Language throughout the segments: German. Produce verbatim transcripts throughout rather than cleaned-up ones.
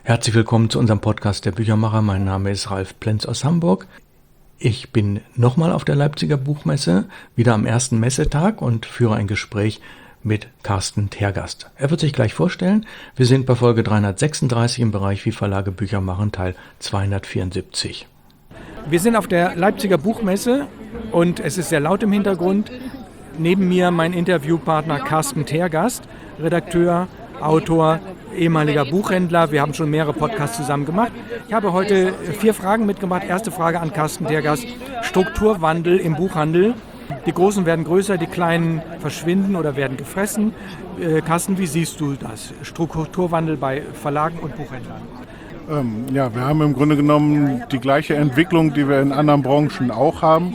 Herzlich willkommen zu unserem Podcast der Büchermacher. Mein Name ist Ralf Plenz aus Hamburg. Ich bin nochmal auf der Leipziger Buchmesse, wieder am ersten Messetag und führe ein Gespräch mit Carsten Tergast. Er wird sich gleich vorstellen. Wir sind bei Folge dreihundertsechsunddreißig im Bereich Wie Verlage Bücher machen, Teil zweihundertvierundsiebzig. Wir sind auf der Leipziger Buchmesse und es ist sehr laut im Hintergrund. Neben mir mein Interviewpartner Carsten Tergast, Redakteur, Autor, ehemaliger Buchhändler. Wir haben schon mehrere Podcasts zusammen gemacht. Ich habe heute vier Fragen mitgebracht. Erste Frage an Carsten Tergast. Strukturwandel im Buchhandel. Die Großen werden größer, die Kleinen verschwinden oder werden gefressen. Äh, Carsten, wie siehst du das? Strukturwandel bei Verlagen und Buchhändlern? Ähm, ja, wir haben im Grunde genommen die gleiche Entwicklung, die wir in anderen Branchen auch haben.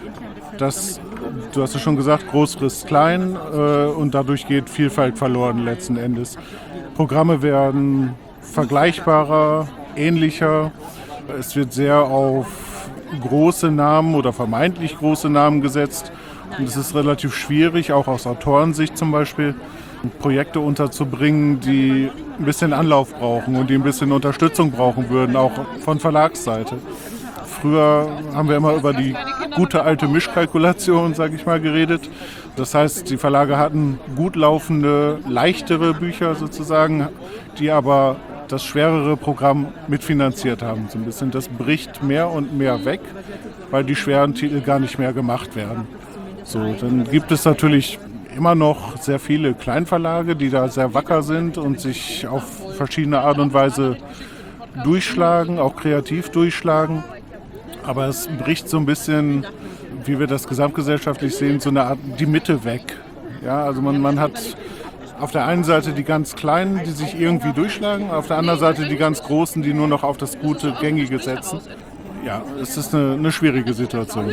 Das, du hast es schon gesagt, groß frisst klein äh, und dadurch geht Vielfalt verloren letzten Endes. Programme werden vergleichbarer, ähnlicher. Es wird sehr auf große Namen oder vermeintlich große Namen gesetzt. Und es ist relativ schwierig, auch aus Autorensicht zum Beispiel, Projekte unterzubringen, die ein bisschen Anlauf brauchen und die ein bisschen Unterstützung brauchen würden, auch von Verlagsseite. Früher haben wir immer über die gute alte Mischkalkulation, sage ich mal, geredet. Das heißt, die Verlage hatten gut laufende, leichtere Bücher sozusagen, die aber das schwerere Programm mitfinanziert haben. So ein bisschen, das bricht mehr und mehr weg, weil die schweren Titel gar nicht mehr gemacht werden. So, dann gibt es natürlich immer noch sehr viele Kleinverlage, die da sehr wacker sind und sich auf verschiedene Art und Weise durchschlagen, auch kreativ durchschlagen. Aber es bricht so ein bisschen, wie wir das gesamtgesellschaftlich sehen, so eine Art die Mitte weg. Ja, also man, man hat auf der einen Seite die ganz Kleinen, die sich irgendwie durchschlagen, auf der anderen Seite die ganz Großen, die nur noch auf das gute, Gängige setzen. Ja, es ist eine, eine schwierige Situation.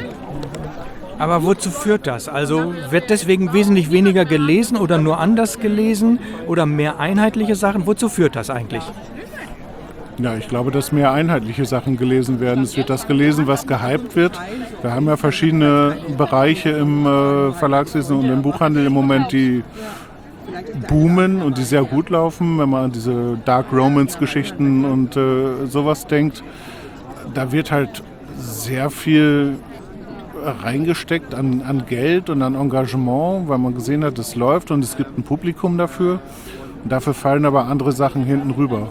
Aber wozu führt das? Also wird deswegen wesentlich weniger gelesen oder nur anders gelesen oder mehr einheitliche Sachen? Wozu führt das eigentlich? Ja, ich glaube, dass mehr einheitliche Sachen gelesen werden. Es wird das gelesen, was gehypt wird. Wir haben ja verschiedene Bereiche im äh, Verlagswesen und im Buchhandel im Moment, die boomen und die sehr gut laufen. Wenn man an diese Dark Romance-Geschichten und äh, sowas denkt, da wird halt sehr viel reingesteckt an, an Geld und an Engagement, weil man gesehen hat, es läuft und es gibt ein Publikum dafür. Und dafür fallen aber andere Sachen hinten rüber.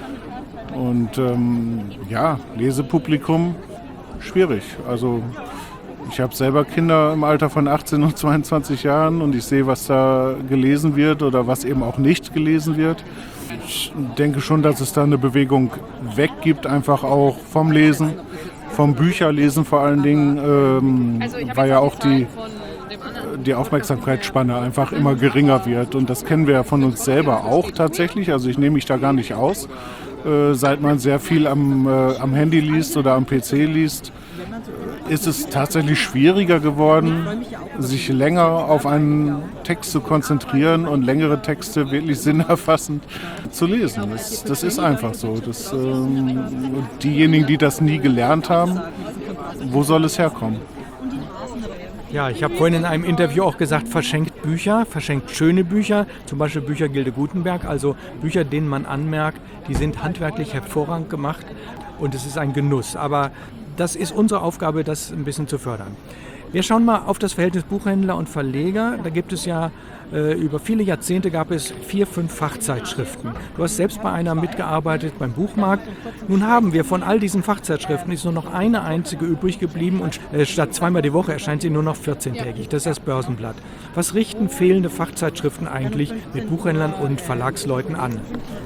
Und ähm, ja, Lesepublikum, schwierig. Also ich habe selber Kinder im Alter von achtzehn und zweiundzwanzig Jahren und ich sehe, was da gelesen wird oder was eben auch nicht gelesen wird. Ich denke schon, dass es da eine Bewegung weg gibt, einfach auch vom Lesen, vom Bücherlesen vor allen Dingen, ähm, weil ja auch die, die Aufmerksamkeitsspanne einfach immer geringer wird. Und das kennen wir ja von uns selber auch tatsächlich. Also ich nehme mich da gar nicht aus. Seit man sehr viel am, äh, am Handy liest oder am P C liest, ist es tatsächlich schwieriger geworden, sich länger auf einen Text zu konzentrieren und längere Texte wirklich sinnerfassend zu lesen. Das, das ist einfach so. Das, ähm, diejenigen, die das nie gelernt haben, wo soll es herkommen? Ja, ich habe vorhin in einem Interview auch gesagt, verschenkt Bücher, verschenkt schöne Bücher, zum Beispiel Bücher Gilde Gutenberg, also Bücher, denen man anmerkt, die sind handwerklich hervorragend gemacht und es ist ein Genuss. Aber das ist unsere Aufgabe, das ein bisschen zu fördern. Wir schauen mal auf das Verhältnis Buchhändler und Verleger. Da gibt es ja, äh, über viele Jahrzehnte gab es vier, fünf Fachzeitschriften. Du hast selbst bei einer mitgearbeitet, beim Buchmarkt. Nun haben wir von all diesen Fachzeitschriften ist nur noch eine einzige übrig geblieben und äh, statt zweimal die Woche erscheint sie nur noch vierzehntägig. Das ist das Börsenblatt. Was richten fehlende Fachzeitschriften eigentlich mit Buchhändlern und Verlagsleuten an?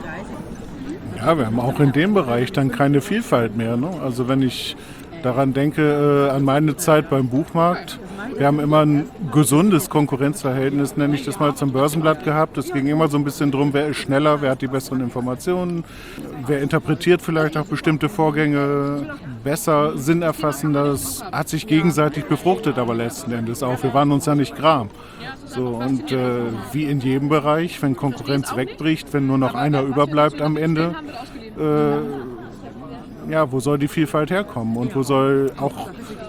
Ja, wir haben auch in dem Bereich dann keine Vielfalt mehr. Ne? Also wenn ich daran denke, äh, an meine Zeit beim Buchmarkt. Wir haben immer ein gesundes Konkurrenzverhältnis, nenne ich das mal, zum Börsenblatt gehabt. Es ging immer so ein bisschen darum, wer ist schneller, wer hat die besseren Informationen, wer interpretiert vielleicht auch bestimmte Vorgänge besser, sinnerfassender. Das hat sich gegenseitig befruchtet, aber letzten Endes auch. Wir waren uns ja nicht gram. So, und äh, wie in jedem Bereich, wenn Konkurrenz wegbricht, wenn nur noch einer überbleibt am Ende, äh, ja, wo soll die Vielfalt herkommen und wo soll auch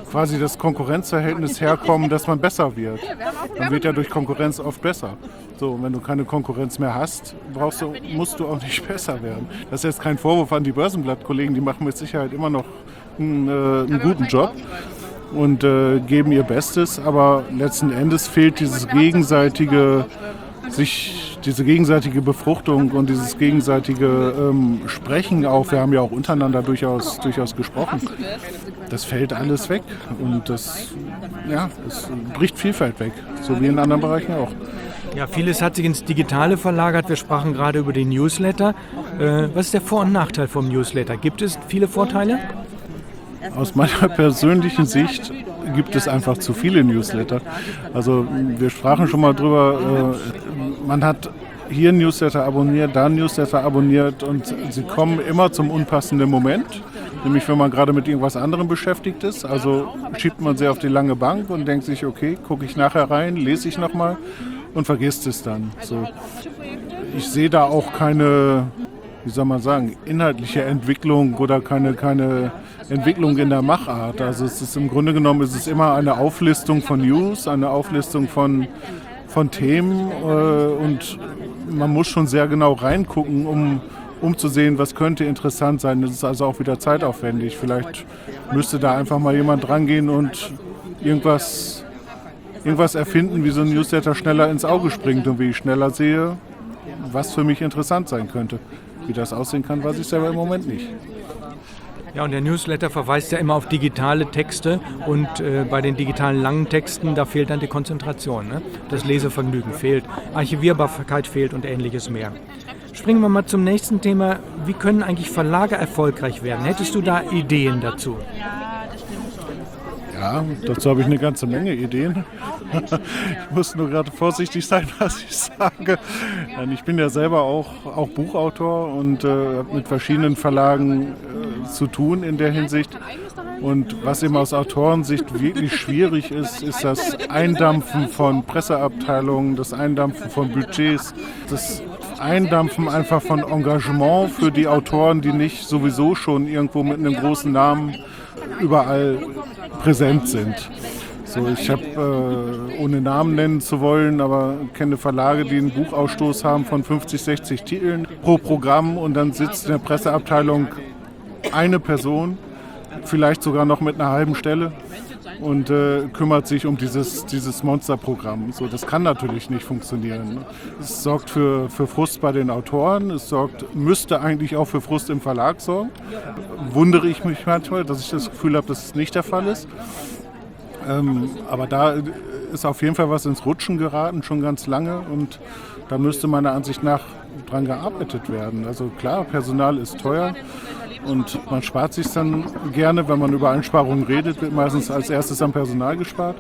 quasi das Konkurrenzverhältnis herkommen, dass man besser wird. Man wird ja durch Konkurrenz oft besser. So, und wenn du keine Konkurrenz mehr hast, brauchst du, musst du auch nicht besser werden. Das ist jetzt kein Vorwurf an die Börsenblatt-Kollegen, die machen mit Sicherheit immer noch einen, äh, einen guten Job und äh, geben ihr Bestes, aber letzten Endes fehlt dieses gegenseitige, sich, diese gegenseitige Befruchtung und dieses gegenseitige ähm, Sprechen auch. Wir haben ja auch untereinander durchaus, durchaus gesprochen. Das fällt alles weg und das, ja, das bricht Vielfalt weg, so wie in anderen Bereichen auch. Ja, vieles hat sich ins Digitale verlagert. Wir sprachen gerade über den Newsletter. Äh, was ist der Vor- und Nachteil vom Newsletter? Gibt es viele Vorteile? Aus meiner persönlichen Sicht gibt es einfach zu viele Newsletter. Also wir sprachen schon mal drüber, äh, man hat hier einen Newsletter abonniert, da einen Newsletter abonniert und sie kommen immer zum unpassenden Moment. Nämlich wenn man gerade mit irgendwas anderem beschäftigt ist. Also schiebt man sie auf die lange Bank und denkt sich, okay, gucke ich nachher rein, lese ich nochmal und vergisst es dann. So. Ich sehe da auch keine, wie soll man sagen, inhaltliche Entwicklung oder keine, keine Entwicklung in der Machart. Also es ist im Grunde genommen ist es immer eine Auflistung von News, eine Auflistung von, von Themen äh, und man muss schon sehr genau reingucken, um, um zu sehen, was könnte interessant sein. Das ist also auch wieder zeitaufwendig. Vielleicht müsste da einfach mal jemand rangehen und irgendwas, irgendwas erfinden, wie so ein Newsletter schneller ins Auge springt und wie ich schneller sehe, was für mich interessant sein könnte. Wie das aussehen kann, weiß ich selber im Moment nicht. Ja, und der Newsletter verweist ja immer auf digitale Texte und äh, bei den digitalen langen Texten, da fehlt dann die Konzentration. Ne? Das Lesevergnügen fehlt, Archivierbarkeit fehlt und ähnliches mehr. Springen wir mal zum nächsten Thema. Wie können eigentlich Verlage erfolgreich werden? Hättest du da Ideen dazu? Ja, dazu habe ich eine ganze Menge Ideen. Ich muss nur gerade vorsichtig sein, was ich sage. Ich bin ja selber auch, auch Buchautor und äh, habe mit verschiedenen Verlagen äh, zu tun in der Hinsicht. Und was eben aus Autorensicht wirklich schwierig ist, ist das Eindampfen von Presseabteilungen, das Eindampfen von Budgets, das Eindampfen einfach von Engagement für die Autoren, die nicht sowieso schon irgendwo mit einem großen Namen überall präsent sind. So, ich habe, äh, ohne Namen nennen zu wollen, aber kenne Verlage, die einen Buchausstoß haben von fünfzig, sechzig Titeln pro Programm und dann sitzt in der Presseabteilung eine Person, vielleicht sogar noch mit einer halben Stelle und äh, kümmert sich um dieses, dieses Monsterprogramm. So, das kann natürlich nicht funktionieren. Es sorgt für, für Frust bei den Autoren, es sorgt, müsste eigentlich auch für Frust im Verlag sorgen. Wundere ich mich manchmal, dass ich das Gefühl habe, dass es nicht der Fall ist. Ähm, aber da ist auf jeden Fall was ins Rutschen geraten, schon ganz lange und da müsste meiner Ansicht nach dran gearbeitet werden. Also klar, Personal ist teuer und man spart sich dann gerne, wenn man über Einsparungen redet, wird meistens als erstes am Personal gespart.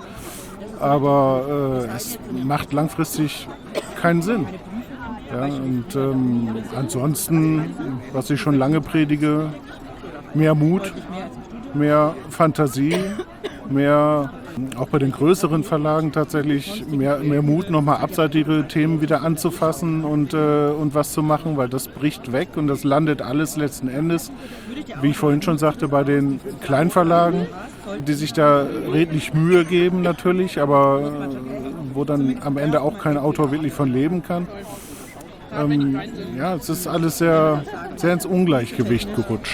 Aber äh, es macht langfristig keinen Sinn. Ja, und ähm, ansonsten, was ich schon lange predige, mehr Mut, mehr Fantasie, mehr, auch bei den größeren Verlagen tatsächlich, mehr, mehr Mut, nochmal abseitige Themen wieder anzufassen und, äh, und was zu machen, weil das bricht weg und das landet alles letzten Endes, wie ich vorhin schon sagte, bei den Kleinverlagen, die sich da redlich Mühe geben natürlich, aber äh, wo dann am Ende auch kein Autor wirklich von leben kann. Ähm, ja, es ist alles sehr, sehr ins Ungleichgewicht gerutscht.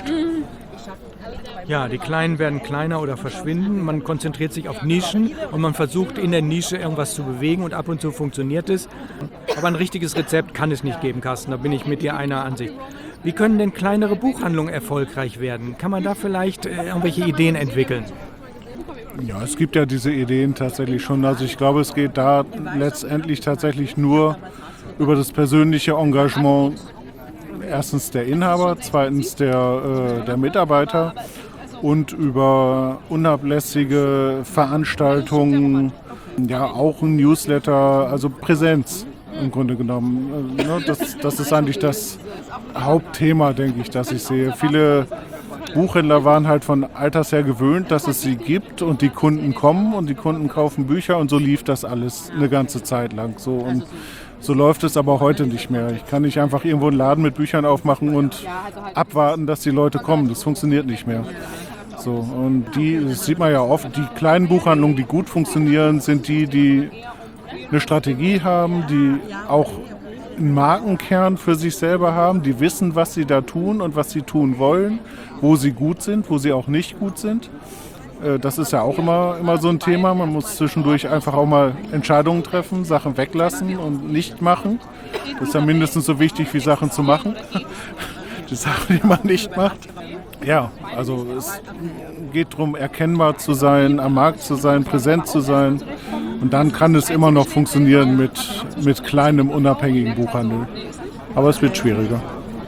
Ja, die Kleinen werden kleiner oder verschwinden. Man konzentriert sich auf Nischen und man versucht in der Nische irgendwas zu bewegen und ab und zu funktioniert es. Aber ein richtiges Rezept kann es nicht geben, Carsten, da bin ich mit dir einer Ansicht. Wie können denn kleinere Buchhandlungen erfolgreich werden? Kann man da vielleicht äh, irgendwelche Ideen entwickeln? Ja, es gibt ja diese Ideen tatsächlich schon. Also ich glaube, es geht da letztendlich tatsächlich nur über das persönliche Engagement erstens der Inhaber, zweitens der, äh, der Mitarbeiter und über unablässige Veranstaltungen, ja auch ein Newsletter, also Präsenz im Grunde genommen. Äh, ne, das, das ist eigentlich das Hauptthema, denke ich, das ich sehe. Viele Buchhändler waren halt von alters her gewöhnt, dass es sie gibt und die Kunden kommen und die Kunden kaufen Bücher und so lief das alles eine ganze Zeit lang. So, und so läuft es aber heute nicht mehr. Ich kann nicht einfach irgendwo einen Laden mit Büchern aufmachen und abwarten, dass die Leute kommen. Das funktioniert nicht mehr. So, und die, das sieht man ja oft, die kleinen Buchhandlungen, die gut funktionieren, sind die, die eine Strategie haben, die auch einen Markenkern für sich selber haben, die wissen, was sie da tun und was sie tun wollen, wo sie gut sind, wo sie auch nicht gut sind. Das ist ja auch immer, immer so ein Thema. Man muss zwischendurch einfach auch mal Entscheidungen treffen, Sachen weglassen und nicht machen. Das ist ja mindestens so wichtig wie Sachen zu machen. Die Sachen, die man nicht macht. Ja, also es geht darum, erkennbar zu sein, am Markt zu sein, präsent zu sein. Und dann kann es immer noch funktionieren mit, mit kleinem, unabhängigen Buchhandel. Aber es wird schwieriger.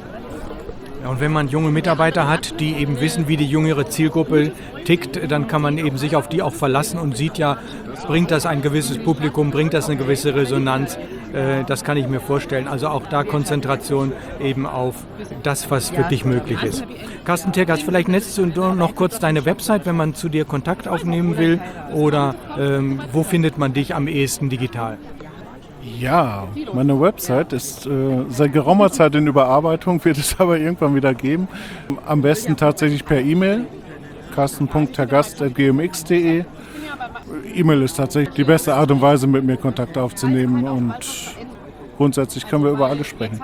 Ja, und wenn man junge Mitarbeiter hat, die eben wissen, wie die jüngere Zielgruppe tickt, dann kann man eben sich auf die auch verlassen und sieht ja, bringt das ein gewisses Publikum, bringt das eine gewisse Resonanz. Äh, das kann ich mir vorstellen. Also auch da Konzentration eben auf das, was wirklich möglich ist. Carsten Tergast, vielleicht nennst du noch kurz deine Website, wenn man zu dir Kontakt aufnehmen will, oder ähm, wo findet man dich am ehesten digital? Ja, meine Website ist äh, seit geraumer Zeit in Überarbeitung, wird es aber irgendwann wieder geben. Am besten tatsächlich per E-Mail, carsten punkt tergast at g m x punkt d e. E-Mail ist tatsächlich die beste Art und Weise, mit mir Kontakt aufzunehmen, und grundsätzlich können wir über alles sprechen.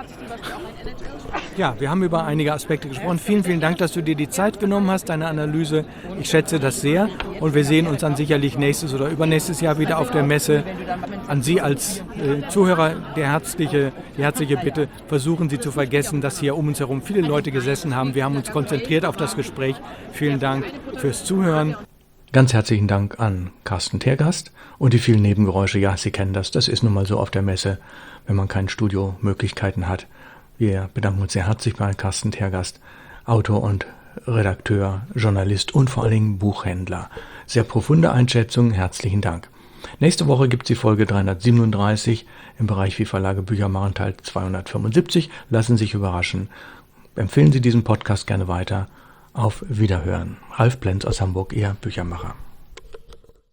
Ja, wir haben über einige Aspekte gesprochen. Vielen, vielen Dank, dass du dir die Zeit genommen hast, deine Analyse. Ich schätze das sehr, und wir sehen uns dann sicherlich nächstes oder übernächstes Jahr wieder auf der Messe. An Sie als äh, Zuhörer der herzliche, die herzliche Bitte, versuchen Sie zu vergessen, dass hier um uns herum viele Leute gesessen haben. Wir haben uns konzentriert auf das Gespräch. Vielen Dank fürs Zuhören. Ganz herzlichen Dank an Carsten Tergast und die vielen Nebengeräusche. Ja, Sie kennen das, das ist nun mal so auf der Messe, wenn man keine Studiomöglichkeiten hat. Wir bedanken uns sehr herzlich bei Carsten Tergast, Autor und Redakteur, Journalist und vor allen Dingen Buchhändler. Sehr profunde Einschätzung, herzlichen Dank. Nächste Woche gibt es die Folge dreihundertsiebenunddreißig im Bereich Wie Verlage Bücher machen, Teil zweihundertfünfundsiebzig. Lassen Sie sich überraschen. Empfehlen Sie diesen Podcast gerne weiter. Auf Wiederhören. Ralf Plenz aus Hamburg, Ihr Büchermacher.